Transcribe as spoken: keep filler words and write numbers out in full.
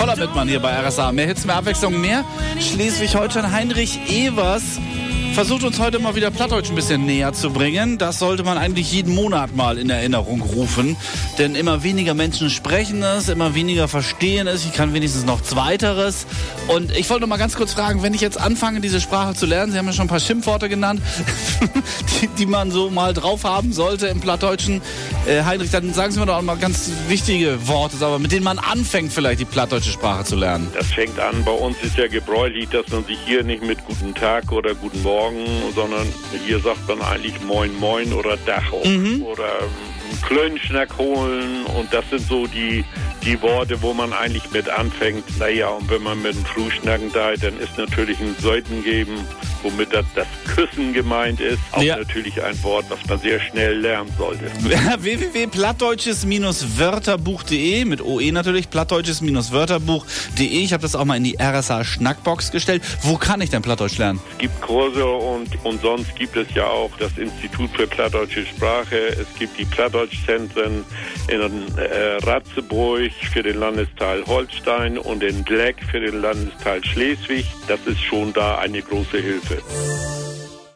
voller Wittmann hier bei R S A. Mehr Hits, mehr Abwechslung, mehr Schleswig-Holstein. Heinrich Evers versucht uns heute mal wieder Plattdeutsch ein bisschen näher zu bringen. Das sollte man eigentlich jeden Monat mal in Erinnerung rufen. Denn immer weniger Menschen sprechen es, immer weniger verstehen es. Ich kann wenigstens noch Zweiteres. Und ich wollte noch mal ganz kurz fragen, wenn ich jetzt anfange, diese Sprache zu lernen, Sie haben ja schon ein paar Schimpfworte genannt, die, die man so mal drauf haben sollte im Plattdeutschen. Äh, Heinrich, dann sagen Sie mir doch auch mal ganz wichtige Worte, aber mit denen man anfängt, vielleicht die plattdeutsche Sprache zu lernen. Das fängt an, bei uns ist ja gebräuchlich, dass man sich hier nicht mit Guten Tag oder Guten Morgen, sondern hier sagt man eigentlich Moin Moin oder Dach Mhm. oder einen Klönschnack holen, und das sind so die, die Worte, wo man eigentlich mit anfängt. Naja, und wenn man mit dem Frühschnacken da, dann ist natürlich ein Seiten geben, womit das, das Küssen gemeint ist. Auch Ja. natürlich ein Wort, was man sehr schnell lernen sollte. w w w punkt plattdeutsches Wörterbuch punkt de mit O E natürlich, plattdeutsches Wörterbuch punkt de. Ich habe das auch mal in die R S A Schnackbox gestellt. Wo kann ich denn Plattdeutsch lernen? Es gibt Kurse und, und sonst gibt es ja auch das Institut für Plattdeutsche Sprache. Es gibt die Plattdeutschzentren in äh, Ratzeburg für den Landesteil Holstein und in Gleck für den Landesteil Schleswig. Das ist schon da eine große Hilfe.